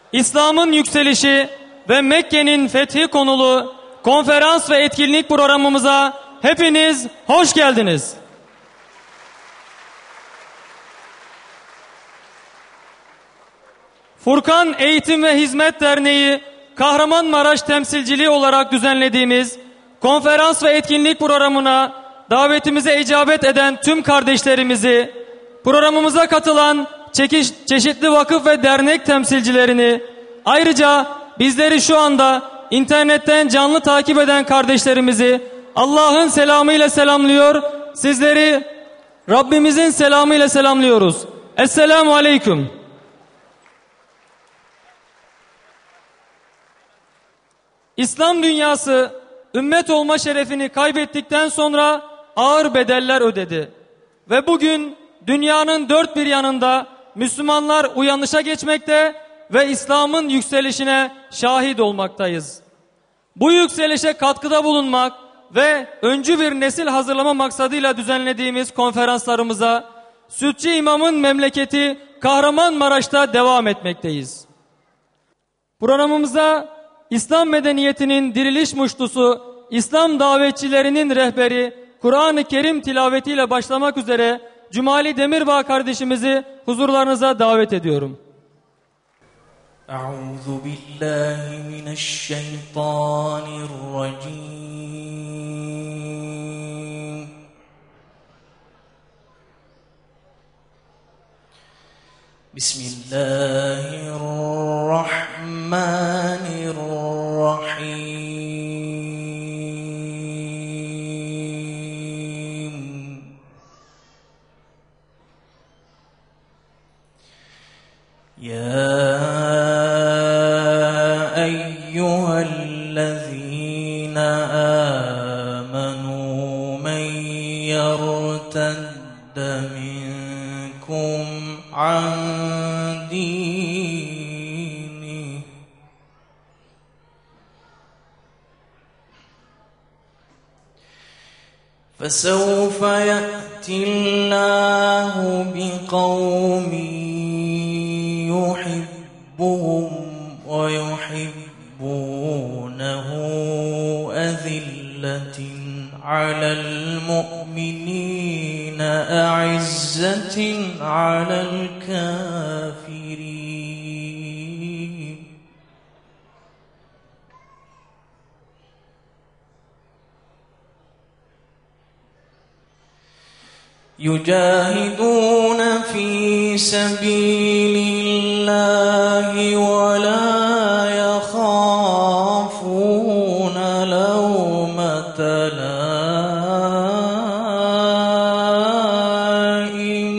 İslam'ın yükselişi ve Mekke'nin fethi konulu konferans ve etkinlik programımıza hepiniz hoş geldiniz. Furkan Eğitim ve Hizmet Derneği Kahramanmaraş temsilciliği olarak düzenlediğimiz konferans ve etkinlik programına davetimize icabet eden tüm kardeşlerimizi, programımıza katılan çeşitli vakıf ve dernek temsilcilerini, ayrıca bizleri şu anda internetten canlı takip eden kardeşlerimizi Allah'ın selamıyla selamlıyor, sizleri Rabbimizin selamıyla selamlıyoruz. Esselamu Aleyküm. İslam dünyası ümmet olma şerefini kaybettikten sonra ağır bedeller ödedi. Ve bugün dünyanın dört bir yanında Müslümanlar uyanışa geçmekte ve İslam'ın yükselişine şahit olmaktayız. Bu yükselişe katkıda bulunmak ve öncü bir nesil hazırlama maksadıyla düzenlediğimiz konferanslarımıza Sütçü İmam'ın memleketi Kahramanmaraş'ta devam etmekteyiz. Programımıza İslam medeniyetinin diriliş muştusu, İslam davetçilerinin rehberi, Kur'an-ı Kerim tilavetiyle başlamak üzere Cumali Demirbağ kardeşimizi huzurlarınıza davet ediyorum. Euzu billahi mineşşeytanirracim. Bismillahirrahmanirrahim. Ya eyyühellezîne âmenû men yertedde minkum an dînih فَسَوْفَ يَأْتِي اللَّهُ بِقَوْمٍ يُحِبُّهُمْ وَيُحِبُّونَهُ أَذِلَّةٍ عَلَى الْمُؤْمِنِينَ أَعِزَّةٍ عَلَى الْكَافِرِينَ يجاهدون في سبيل الله ولا يخافون لومة لائم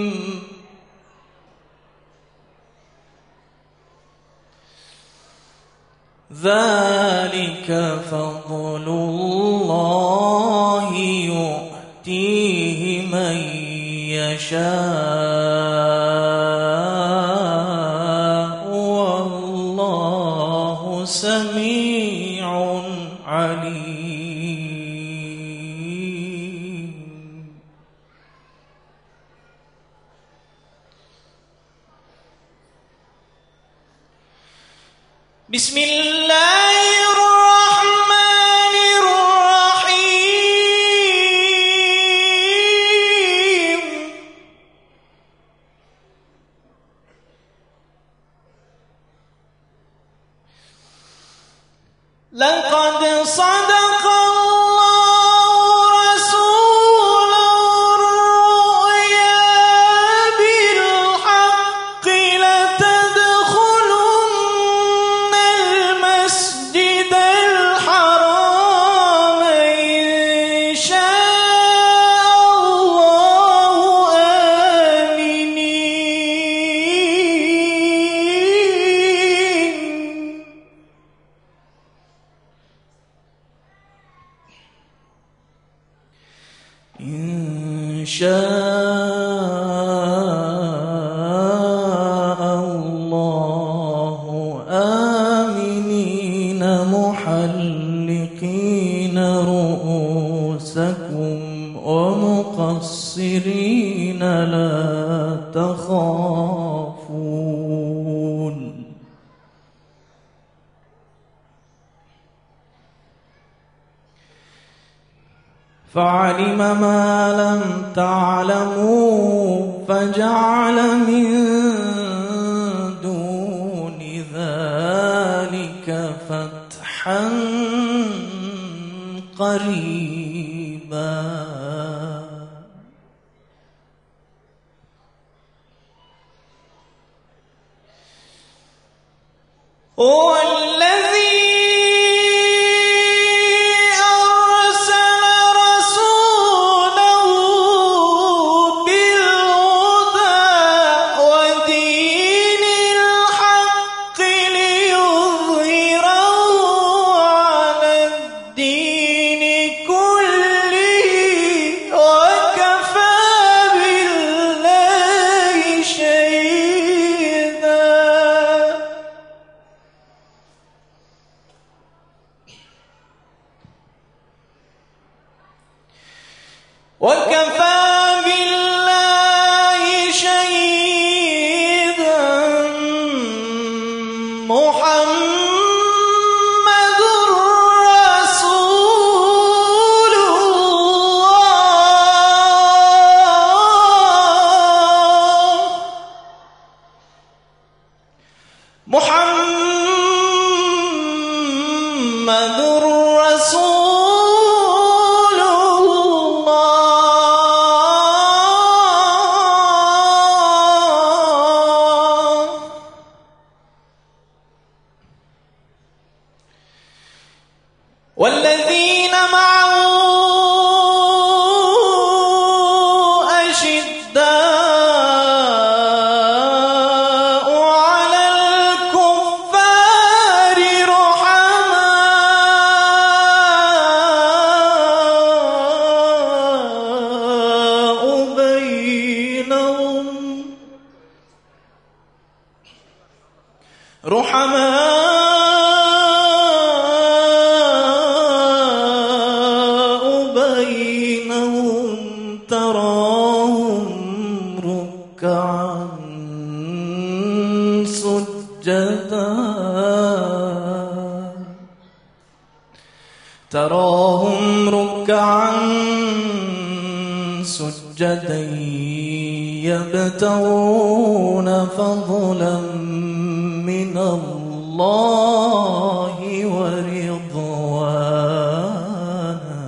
ذلك فضل الله يؤتيه من يشاء والله سميع عليم. بسم الله الرحمن الرحيم. لقد صدق الله رسوله الرؤيا بالحق لتدخلن المسجد الحرام إن شاء الله آمنين إن شاء الله آمنين محلقين رؤوسكم ومقصرين لا تخافون فعلم ما لم تعلموا فجعل من دون ذلك فتحا قريبا هو الذي أرسل رسوله بالهدى ودين الحق ليظهره على الدين كله وكفى بالله شهيدا وكفى بالله شهيدا محمد رسول الله محمد رسول والذين معه أشداء على الكفار رحماء بينهم تراهم ركعا سجدا يبتغون فضلا من الله ورضوانا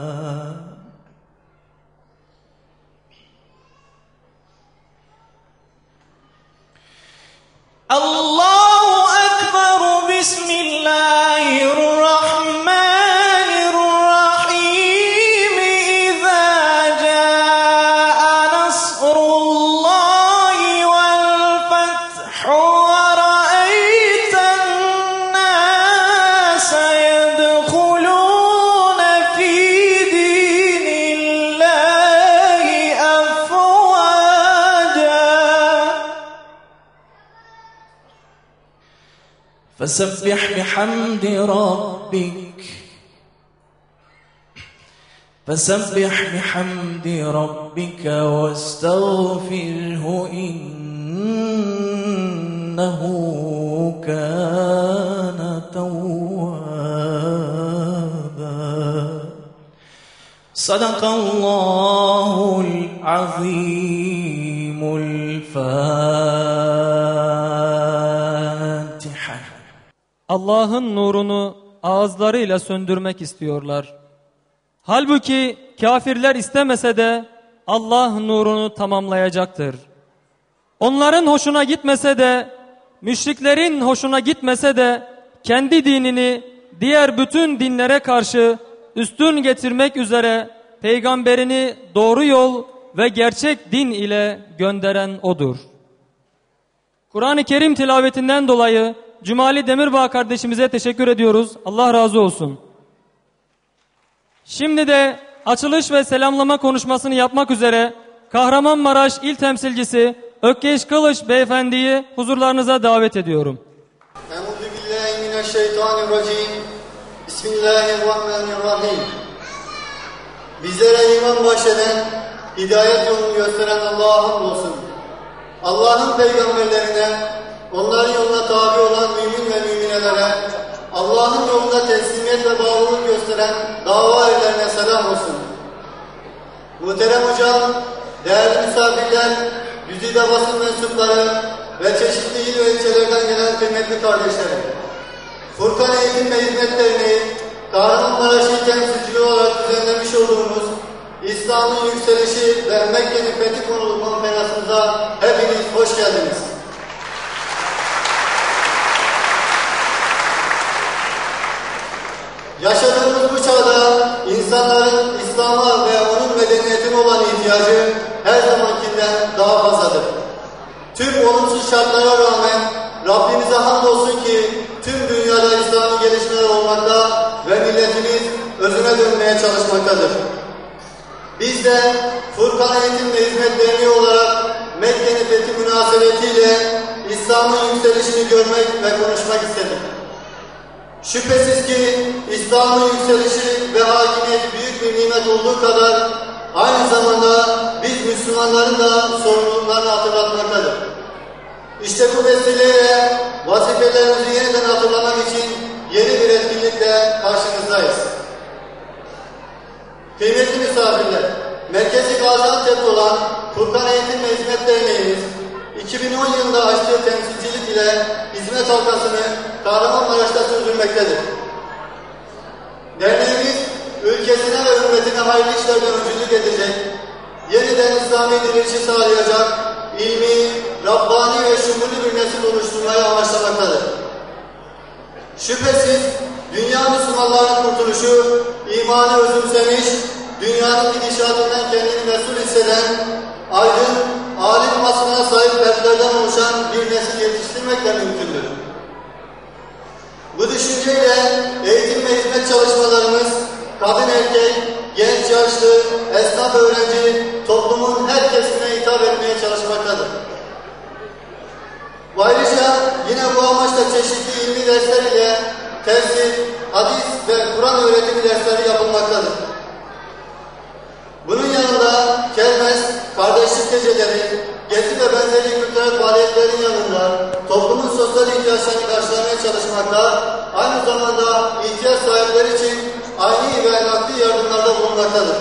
الله أكبر بسم الله الرحمن الرحيم إذا جاء نصر الله والفتح ورأيت الناس يدخلون في دين الله أفواجا فسبح بحمد ربك واستغفره إنه كان توابا صدق الله العظيم الفاتحة. Allah'ın nurunu ağızlarıyla söndürmek istiyorlar. Halbuki kafirler istemese de Allah nurunu tamamlayacaktır. Onların hoşuna gitmese de, müşriklerin hoşuna gitmese de kendi dinini diğer bütün dinlere karşı üstün getirmek üzere peygamberini doğru yol ve gerçek din ile gönderen O'dur. Kur'an-ı Kerim tilavetinden dolayı Cumali Demirbağ kardeşimize teşekkür ediyoruz. Allah razı olsun. Şimdi de açılış ve selamlama konuşmasını yapmak üzere Kahramanmaraş İl Temsilcisi Ökkeş Kılıç Beyefendi'yi huzurlarınıza davet ediyorum. Euzubillahimineşşeytanirracim. Bismillahirrahmanirrahim. Bizlere iman bahşeden, hidayet yolunu gösteren Allah'a hamdolsun. Allah'ın peygamberlerine, onların yoluna tabi olan mümin ve müminelere, Allah'ın yolunda teslimiyet ve bağlılık gösteren dava erlerine selam olsun. muhterem hocam, değerli misafirler, güzide basın mensupları ve çeşitli il ve ilçelerden gelen kıymetli kardeşlerim. Furkan Eğitim ve Hizmet Derneği, Kahramanmaraş İl Temsilciliği olarak düzenlemiş olduğumuz İslam'ın Yükselişi ve Mekke'nin Fethi konulu konferansımıza hepiniz hoş geldiniz. Yaşadığımız bu çağda insanların İslam'a ve onun medeniyetine olan ihtiyacı her zamankinden daha fazladır. Tüm olumsuz şartlara rağmen Rabbimize hamdolsun ki tüm dünyada İslami gelişmeler olmakta ve milletimiz özüne dönmeye çalışmaktadır. Biz de Furkan Eğitim ve Hizmet Derneği olarak Mekke'nin fethi münasebetiyle İslam'ın yükselişini görmek ve konuşmak istedik. Şüphesiz ki İslam'ın yükselişi ve hakimiyeti büyük bir nimet olduğu kadar aynı zamanda biz Müslümanların da sorumluluklarını hatırlatmaktadır. İşte bu vesileyle vazifelerimizi yeniden hatırlamak için yeni bir etkinlikle karşınızdayız. Kıymetli misafirler, Merkezi Gaziantep'te olan Furkan Eğitim ve Hizmet Derneğimiz 2010 yılında açtığı temsilcilik ile hizmet halkasını Kahramanmaraş'ta sürdürmektedir. Derneğimiz ülkesine ve ümmetine hayırlı işlerden öncülük edecek, yeniden İslami dirilişi sağlayacak, ilmi, Rabbani ve şumurlu bir nesil oluşturmayı amaçlamaktadır. Şüphesiz dünya Müslümanlarının kurtuluşu, imanı özümsemiş, dünyanın gidişatından kendini mesul hisseden, aydın, alim vasfına sahip fertlerden oluşan bir nesil yetiştirmekle mümkündür. Bu düşünceyle eğitim ve hizmet çalışmalarımız, kadın erkek, genç yaşlı, esnaf öğrenci, toplumun her kesimine hitap etmeye çalışmaktadır. Ayrıca yine bu amaçla çeşitli ilmi dersler ile tefsir, hadis ve Kur'an öğretimi dersleri yapılmaktadır. Bunun yanında kermes, kardeşlik geceleri, gezi ve benzeri kültürel faaliyetlerin yanında toplumun sosyal ihtiyaçlarını karşılamaya çalışmakta, aynı zamanda ihtiyaç sahipleri için aynı ve nakdi yardımlarda bulunmaktadır.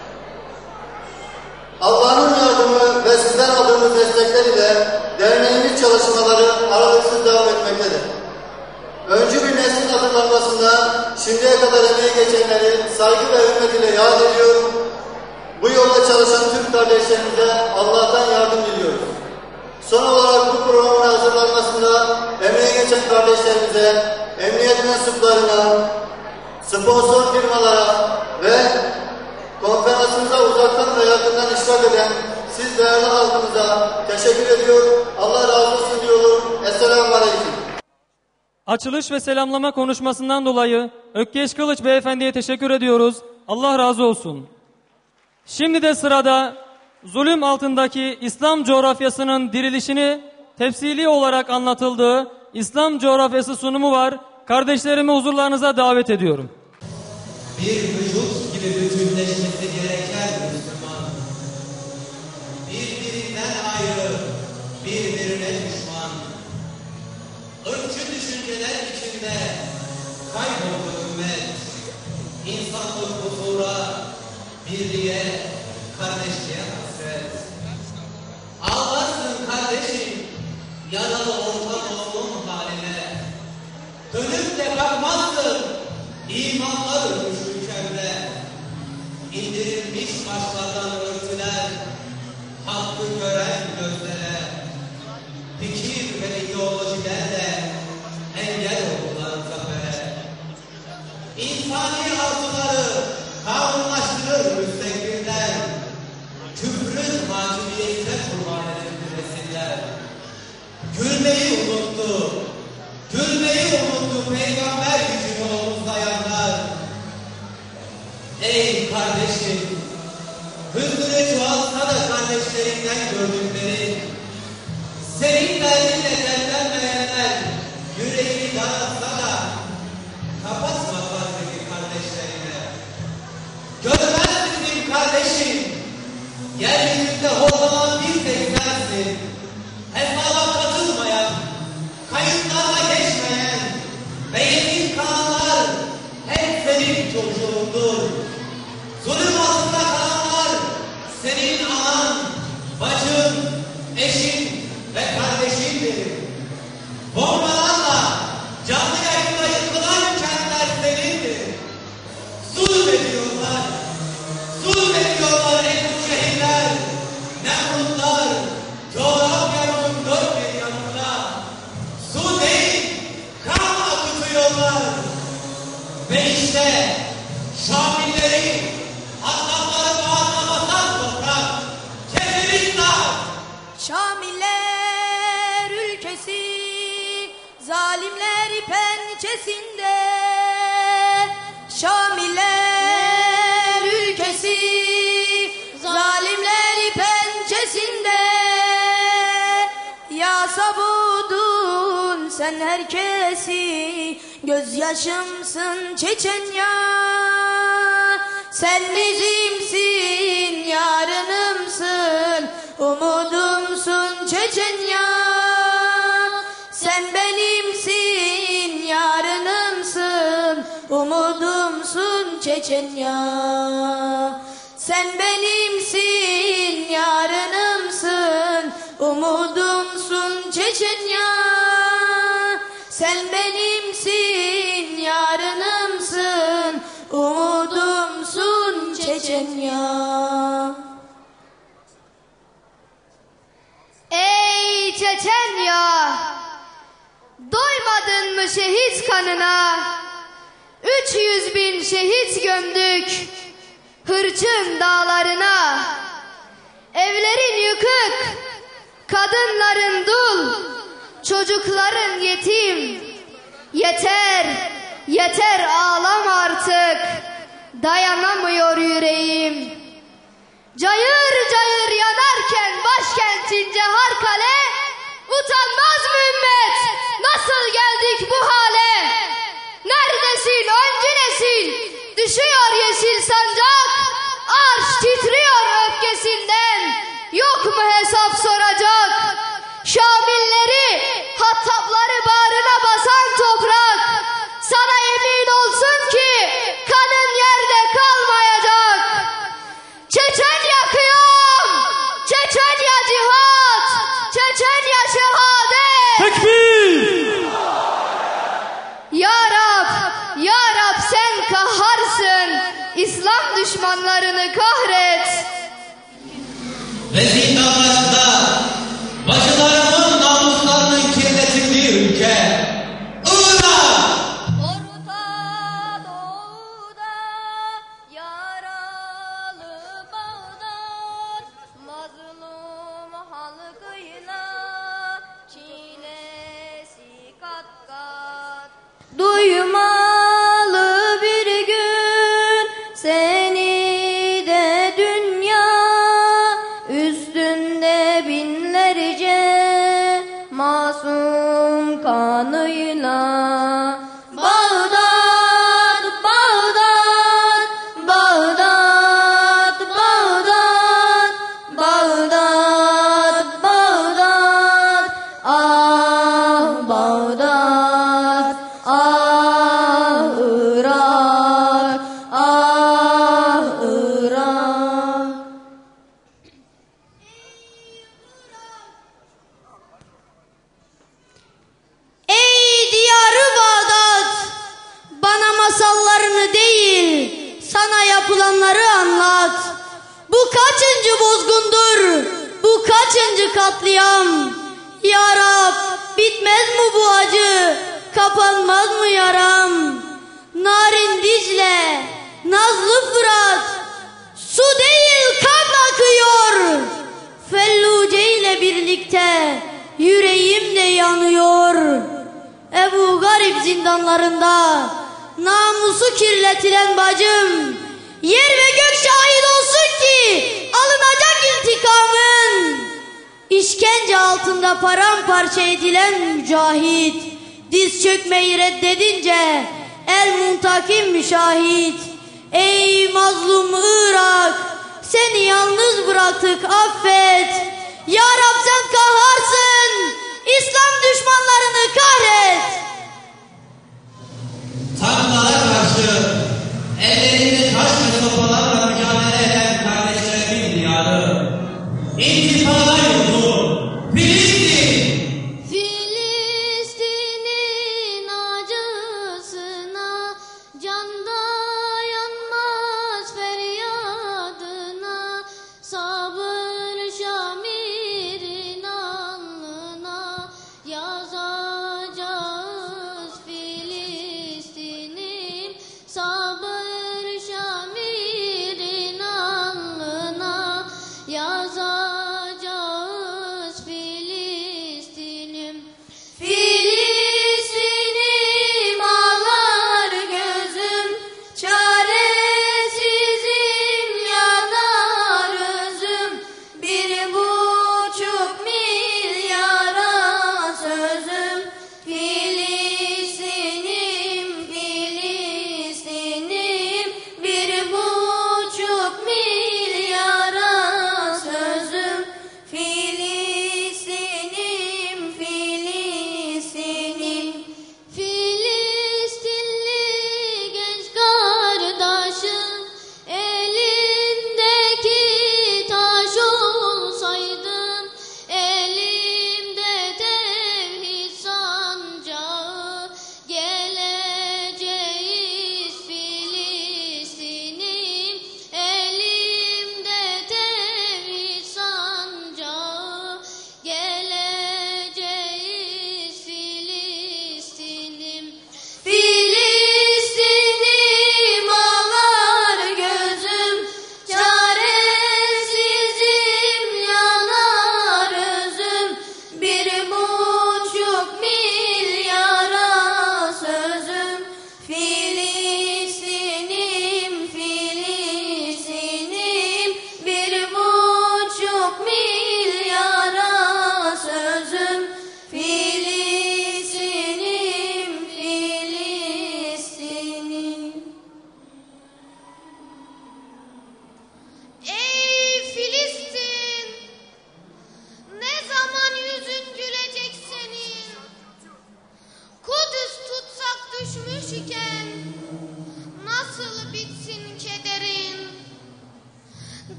Allah'ın yardımı ve sizden aldığımız destekler ile derneğimiz çalışmaları aralıksız devam etmektedir. Öncü bir neslin hatırlanmasında şimdiye kadar emeği geçenleri saygı ve hürmet ile yad ediyor. Bu yolda çalışan tüm kardeşlerimize Allah'tan yardım diliyoruz. Son olarak bu programın hazırlanmasında emeği geçen kardeşlerimize, emniyet mensuplarına, sponsor firmalara ve konferansımıza uzaktan ve yakından iştirak eden siz değerli halkımıza teşekkür ediyor. Allah razı olsun diyorum. Esselamu Aleyküm. Açılış ve selamlama konuşmasından dolayı Ökkeş Kılıç Beyefendi'ye teşekkür ediyoruz. Allah razı olsun. Şimdi de sırada zulüm altındaki İslam coğrafyasının dirilişini tefsili olarak anlatıldığı İslam coğrafyası sunumu var. Kardeşlerimi huzurlarınıza davet ediyorum. Bir vücut gibi bütünleşmesi gereken Müslüman, birbirinden ayrı, birbirine düşman, ırkçı düşünceler içinde kayboldu ümmet, insanlık huzura, birliğe, kardeşliğe hasret. Ağlarsın kardeşim, yaralı orta toplum haline, dönüp de bakmazsın, imanlar ölmüş ülkemde. İndirilmiş başlardan örtüler, hakkı gören gözlere, fikir ve ideolojilerle engel oldular zafere. İnsani arzuları kanunlaştırır müstekbirler, küfrün hakimiyetine kurban edildi nesiller. Gülmeyi unuttu, peygamber gücünü omuzlayanlar. Ey kardeşim, hüznüne çoğalsa da kardeşlerinden gördükleri, senin derdinle dertlenmeyenler, yüreğini daralsa da kapatma fazlaki kardeşlerine. Görmez misin kardeşim, yeryüzünde horlanan bir tek sensin, hesaba katılmayan, kayıtlarla geçmeyen ve yetim kalanlar hep senin çocuğundur. Zulüm altında kalanlar ve kardeşimdir. Bombalarla canlı yayında yıkılan kentler senindir. Zulmediyorlar. Zulmediyorlar ey bu şehirler. Nemrutlar coğrafyanın dört bir yanında. Su değil, kan akıtıyorlar. Ve işte Şamilleri, Adnanları bağrına basan toprak, Kefiristan. Şamiller ülkesi, zalimler pençesinde. Şamiller ülkesi, zalimler pençesinde. Ya Sabudun sen herkesi, gözyaşımsın Çeçenya. Sen bizimsin, yarınımsın, umudumsun Çeçenya. Sen benimsin, yarınımsın, umudumsun Çeçenya. Sen benimsin, yarınımsın, umudumsun Çeçenya. Sen benimsin, yarınımsın, umudumsun Çeçenya. Ey Çeçenya! Doymadın mı şehit kanına? 300.000 şehit gömdük Hırçın dağlarına. Evlerin yıkık, kadınların dul, çocukların yetim. Yeter, yeter ağlama artık, dayanamıyor yüreğim. Cayır cayır yanarken başkentin Ceharkale, utanmaz mı ümmet, nasıl geldik bu hale? Neredesin öncü nesil, düşüyor yeşil sancak, arş titriyor öfkesinden, yok mu hesap soracak? Şamilleri, Hattabları bağrına basan toprak, sana yemin olsun ki kanın yerde kalmayacak. Çeçenya kıyam, Çeçenya cihat, Çeçenya şehadet. Tekbir! Ya Rab, Ya Rab sen kaharsın, İslam düşmanlarını kahret. Ve zindanlarda bacılarımın namuslarının kirletildiği ülke Irak. Orta Doğu'da yaralı Bağdat, mazlum halkıyla çilesi kat kat. Duymalı bir gün seni de dünya, üstünde binlerce masum kanıyla. Bağdat, Bağdat, Bağdat, Bağdat, Bağdat, Bağdat, ah Bağdat, ah Irak, ah Irak. Ey diyarı Bağdat, bana masallarını değil, sana yapılanları anlat. Bu kaçıncı bozgundur, bu kaçıncı katliam? Ya Rab, bitmez mi bu acı, kapanmaz mı yaram? Narin Dicle, Nazlı Fırat, su değil kan akıyor. Felluce ile birlikte yüreğim de yanıyor. Ebu Garip zindanlarında namusu kirletilen bacım, yer ve gök şahit olsun ki alınacak intikamın. İşkence altında paramparça edilen mücahit, diz çökmeyi reddedince el muntakim müşahit. Ey mazlum Irak, seni yalnız bıraktık affet. Ya Rab sen kaharsın, İslam düşmanlarını kahret. Tanrılara karşı ellerinde taş ve sopalarla mücadele eden kardeşlerimin diyarı, intifada yurdu, Filistin.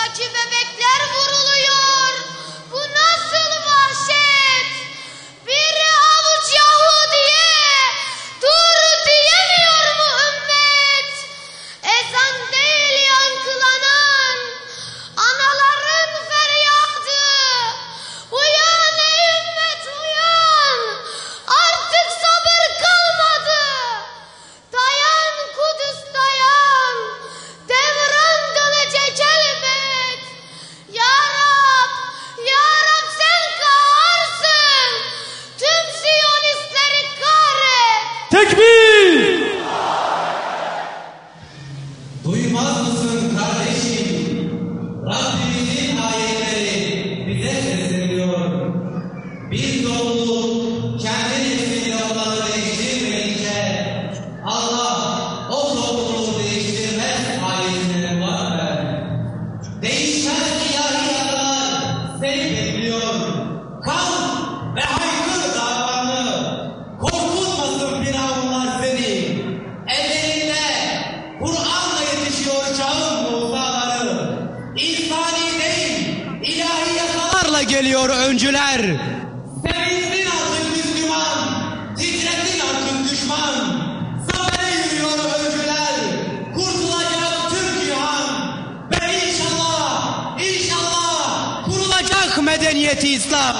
Sokaklardaki bebekler vuruluyor. Bu nasıl vahşet? Bir avuç Yahudiye dur diyemiyor mu ümmet? Ezan değil yankılanan anaların feryadı. Uyan ey ümmet uyan. Artık sabır kalmadı. Dayan Kudüs dayan. Devran dönecek elbet. Ya Rab sen kaharsın. Tüm Siyonistleri kahret. Tekbir! Duymaz mısın kardeşim? Rabbimizin ayetleri bize sesleniyor. Bir topluluk kendi nefsiyle olanı değiştirmeyince Allah o topluluğu değiştirmez ayetine var ver. Değişmez ilahi yasalar seni bekliyor. Kalk ve haykır davanı. Korkutmasın firavunlar seni. Ellerinde Kur'an'la yetişiyor çağın Musa'ları. İnsani değil, ilahi yasalarla geliyor öncüler. Sevinsin artık Müslüman, titresin artık düşman. Zafere yürüyor öncüler, kurtulacak tüm cihan. Ve inşallah kurulacak medeniyeti İslam.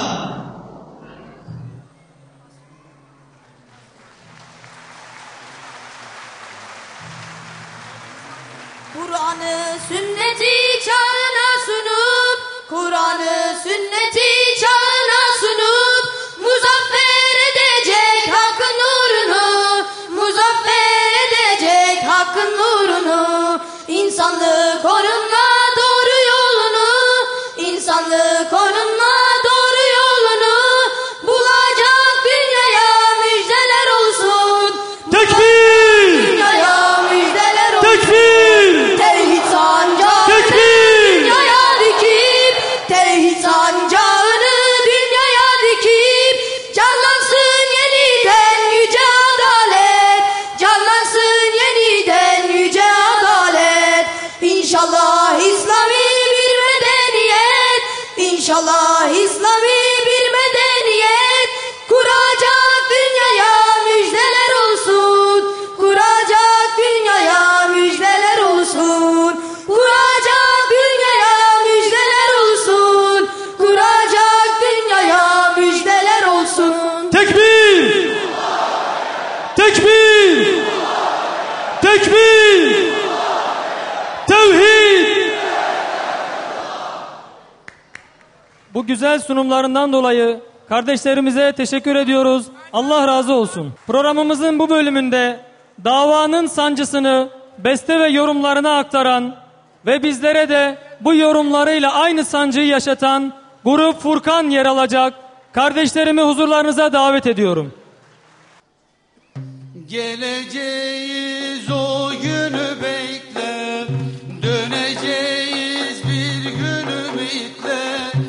Kur'an'ı sünneti çağına sunup, Kur'an'ı sünneti çağına sunup, muzaffer edecek hakkın nurunu, muzaffer edecek hakkın nurunu, insanlık onunla doğru yolunu, insanlık onunla doğru yolunu, bulacak dünyaya müjdeler olsun. Tekbir! Dünyaya müjdeler olsun. Tekbir! Tevhid sancağını Tekbir! dünyaya dikip, tevhid sancağını dünyaya dikip, canlansın yeniden yüce adalet, canlansın yeniden yüce adalet. İnşallah İslami bir medeniyet, İnşallah İslami bir medeniyet, kuracak dünyaya müjdeler olsun, kuracak dünyaya müjdeler olsun, kuracak dünyaya müjdeler olsun, kuracak dünyaya müjdeler olsun. Tekbir! Tekbir! Tekbir! Tevhid! Bu güzel sunumlarından dolayı kardeşlerimize teşekkür ediyoruz. Allah razı olsun. Programımızın bu bölümünde davanın sancısını beste ve yorumlarına aktaran ve bizlere de bu yorumlarıyla aynı sancıyı yaşatan Grup Furkan yer alacak. Kardeşlerimi huzurlarınıza davet ediyorum. Geleceğiz o günü bekle, döneceğiz bir gün ümitle,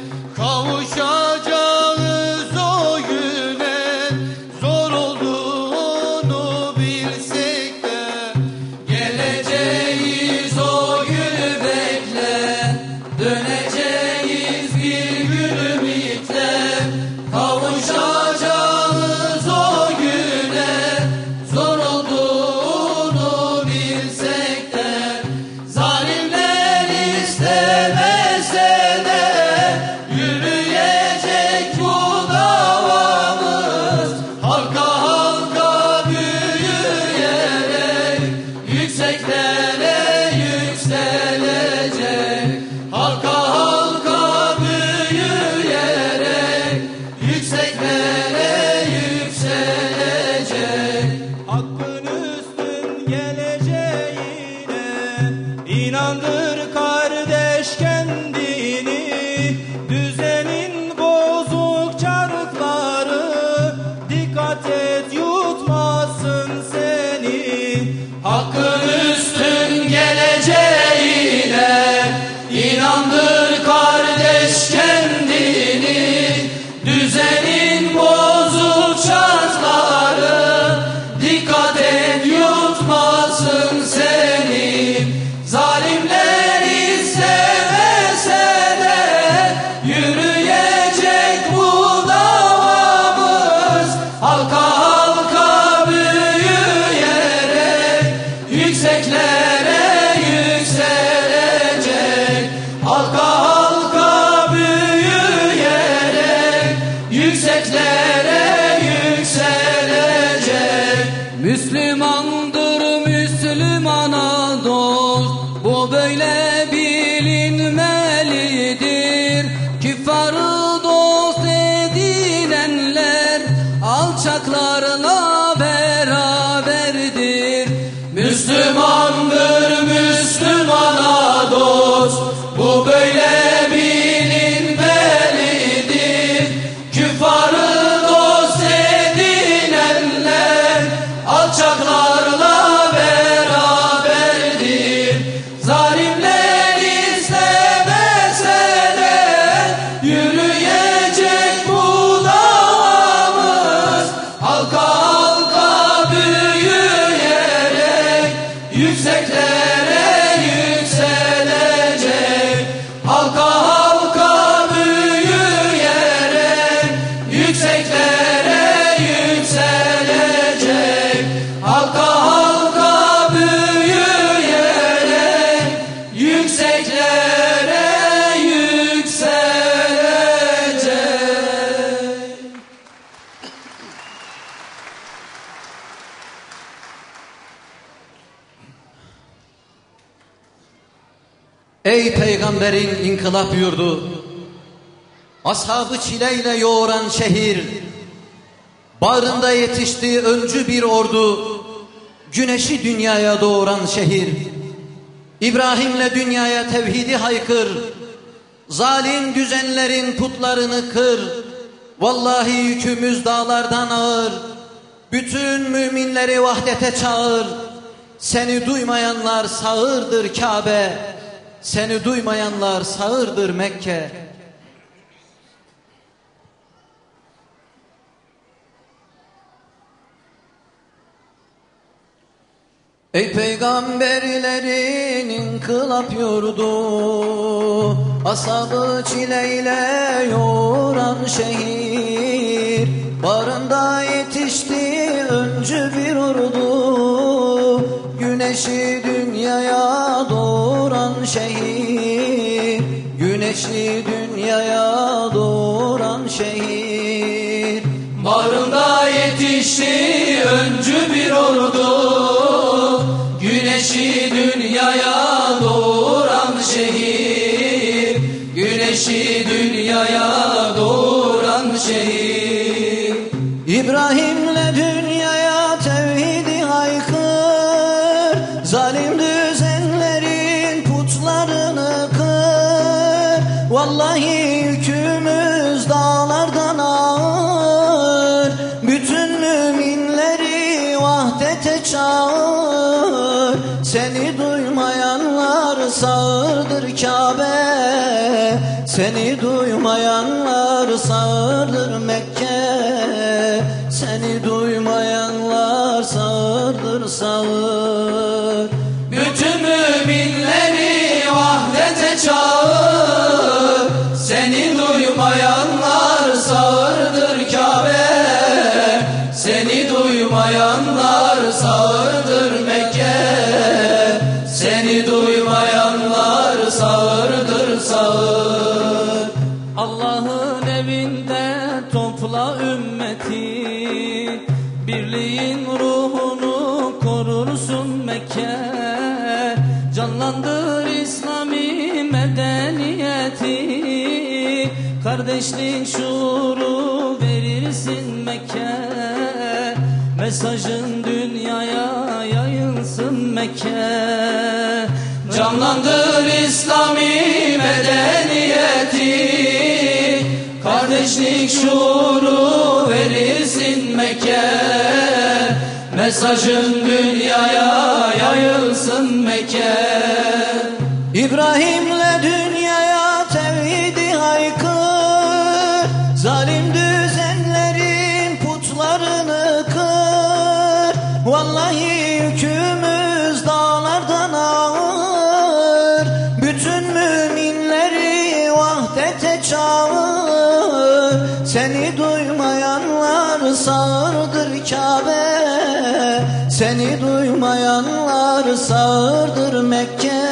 kavuşacağız o güne, zor olduğunu bilsek de. Geleceğiz o günü bekle, döneceğiz bir gün ümitle, kavuşacağız o güne, zor olduğunu Ey peygamberin inkılap yurdu, ashabı çileyle yoğuran şehir, bağrında yetiştiği öncü bir ordu, güneşi dünyaya doğuran şehir. İbrahim'le dünyaya tevhidi haykır, zalim düzenlerin putlarını kır. Vallahi yükümüz dağlardan ağır, bütün müminleri vahdete çağır. Seni duymayanlar sağırdır Kabe, seni duymayanlar sağırdır Mekke. Ey peygamberlerin inkılap yurdu, ashabı çileyle yoğuran şehir, bağrında yetişti öncü bir ordu, güneşi dünyaya doğuran şehir, güneşi dünyaya doğuran şehir. Bağrında yetişti öncü bir ordu, güneşi dünyaya doğuran şehir, güneşi dünyaya doğuran şehir. İbrahim'le dünyaya tevhidi haykır, zalim düzenlerin putlarını kır. Vallahi yükümüz dağlardan ağır, bütün müminleri vahdete çağır. Seni duymayanlar sağırdır Kabe, seni duymayanlar sağırdır Mekke, seni duymayanlar sağırdır sağır. Bütün müminleri vahdete çağır, seni duymayanlar sağırdır Kabe, seni duymayanlar sağırdır Mekke, seni duymayanlar sağırdır sağır. Allah'ın evinde topla ümmeti, birliğin ruhunu korursun Mekke. Canlandır İslami medeniyeti, kardeşlik şuuru verirsin Mekke. Mesajın dünyaya yayılsın Mekke. Canlandır İslami medeniyeti, kardeşlik şuuru verilsin Mekke. Mesajın dünyaya yayılsın Mekke. İbrahim'le dünyaya tevhidi haykır, zalim düzenlerin putlarını kır. Vallahi yükümüz dağlardan ağır, bütün müminleri vahdete çağır. Seni duymayanlar sağırdır Kabe, seni duymayanlar sağırdır Mekke,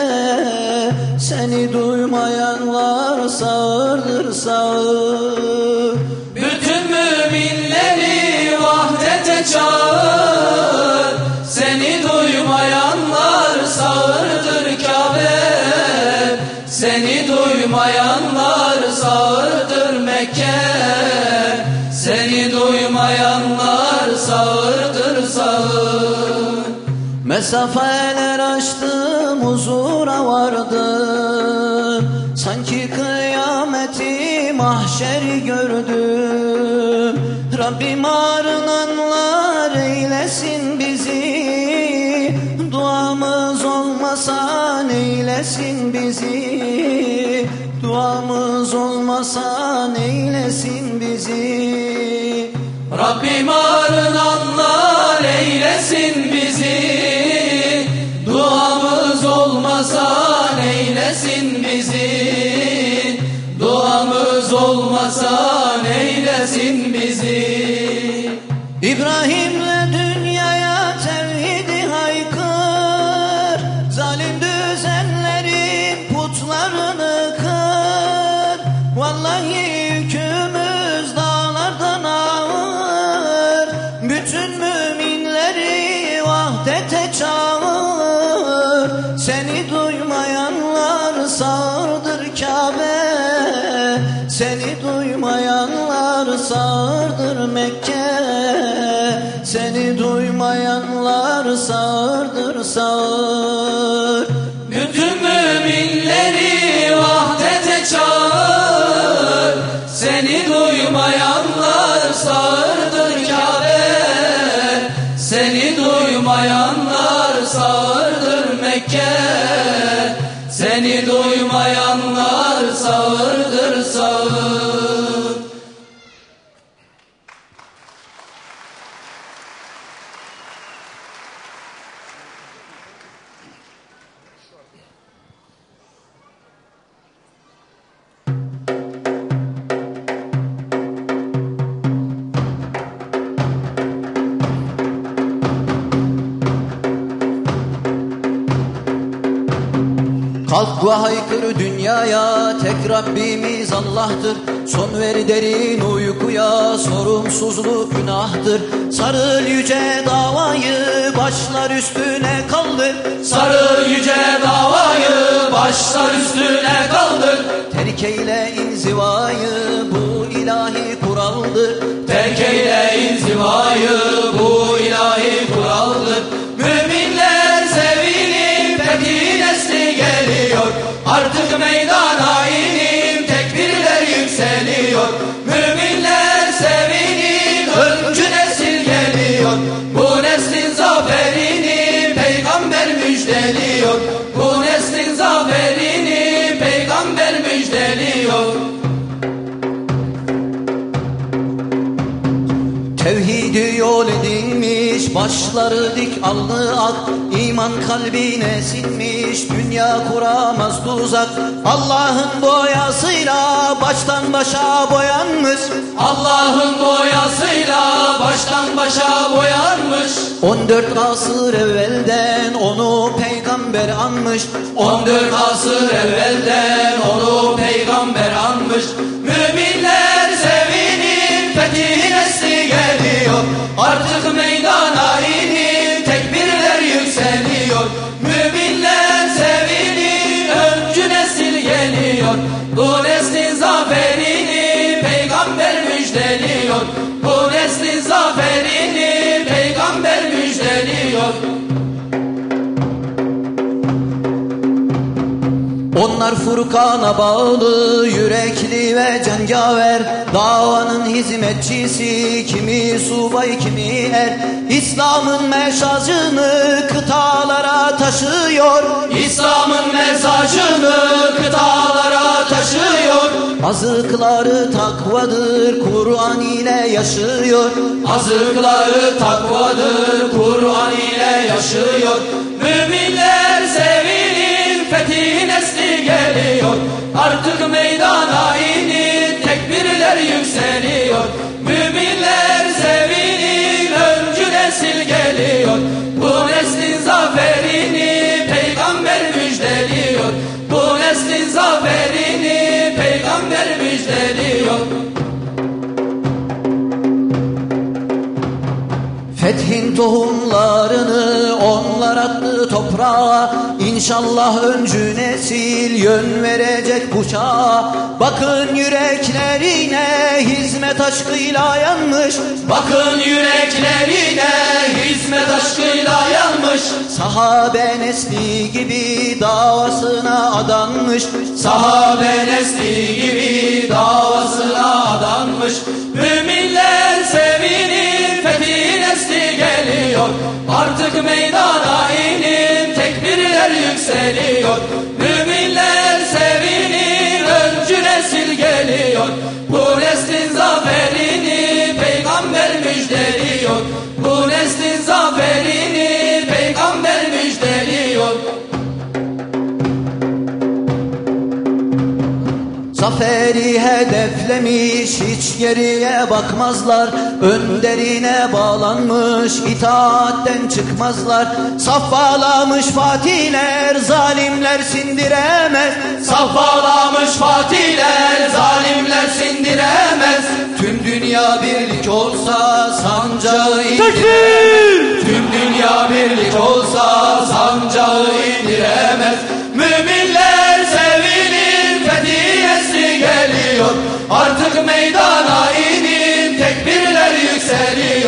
seni duymayanlar sağırdır sağır. Bütün müminleri vahdete çağır, seni duymayanlar sağırdır Kabe, seni duymayanlar sağırdır Mekke, seni duymayanlar sağırdır sağır. Mesafeler aştım, huzura vardım, sanki kıyameti mahşeri gördüm. Rabbim arınanlar eylesin bizi, duamız olmasa neylesin bizi, duamız olmasa neylesin bizi. Rabbim arınanlar eylesin bizi, duamız olmasa neylesin bizi, duamız olmasa neylesin bizi. İbrahim'le dünyaya tevhidi haykır, zalim düzenlerin putlarını kır. Vallahi yükümüz dağlardan ağır, bütün müminleri vahdete çağır. Seni duymayanlar sağır. duymayanlar sağırdır Mekke, seni duymayanlar sağırdır sağır. Bütün müminleri vahdete çağır, seni duymayanlar sağırdır Kabe, seni duymayanlar sağırdır Mekke, seni duymayanlar sağırdır sağır. Kalk ve haykır dünyaya, tek Rabbimiz Allah'tır. Son ver derin uykuya, sorumsuzluk günahtır. Sarıl yüce davayı, başlar üstüne kaldır. Sarıl yüce davayı, başlar üstüne kaldır. Terk eyle inzivayı, bu ilahi kuraldır. Terk eyle inzivayı, bu ilahi kuraldır. Müminler sevinip fethi nesli geliyor. Artık meydana inip tekbirler yükseliyor. Müminler sevinip öncü nesil geliyor. Bu neslin zaferini peygamber müjdeliyor. Bu neslin zaferini peygamber müjdeliyor. Tevhidi yol edilmiş, başları dik alnı ak. İman kalbine sinmiş, dünya kuramaz tuzak. Allah'ın boyasıyla baştan başa boyanmış. Allah'ın boyasıyla baştan başa boyanmış. 14 asır evvelden onu peygamber anmış. 14 asır evvelden onu peygamber anmış. Müminler sevinip fethi nesli geliyor. Artık meydana inip tekbirler yükseliyor. Müminler sevinip öncü nesil geliyor. Bu neslin zaferini peygamber müjdeliyor. Bu neslin zaferini peygamber müjdeliyor. Onlar Furkan'a bağlı, yürekli ve cengaver. Davanın hizmetçisi, kimi subay kimi er. İslam'ın mesajını kıtalara taşıyor. İslam'ın mesajını kıtalara taşıyor. Azıkları takvadır, Kur'an ile yaşıyor. Azıkları takvadır, Kur'an ile yaşıyor. Müminler sevinip fethi nesli geliyor. Artık meydana inip tekbirler yükseliyor. Müminler sevinip öncü nesil geliyor. Bu neslin zaferini peygamber müjdeliyor. Bu neslin zaferini peygamber müjdeliyor. Fethin tohumlarını onlar attı toprağa. İnşallah öncü nesil yön verecek bu çağa. Bakın yüreklerine hizmet aşkıyla yanmış. Bakın yüreklerine hizmet aşkıyla yanmış. Sahabe nesli gibi davasına adanmış. Sahabe nesli gibi davasına adanmış. Müminler sevinip fethi nesli geliyor. Artık meydana inip tekbirler yükseliyor. Müminler sevinip öncü nesil geliyor. Bu neslin zaferini peygamber müjdeliyor. Bu neslin zaferini peygamber müjdeliyor. Zaferi hedeflemiş, hiç geriye bakmazlar. Önderine bağlanmış, itaatten çıkmazlar. Saf bağlamış fatihler, zalimler sindiremez. Saf bağlamış fatihler, zalimler sindiremez. Tüm dünya birlik olsa sancağı indiremez. Tüm dünya birlik olsa sancağı indiremez. Müminler sevinir, fethi nesli geliyor. Artık meydana inip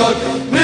geliyor.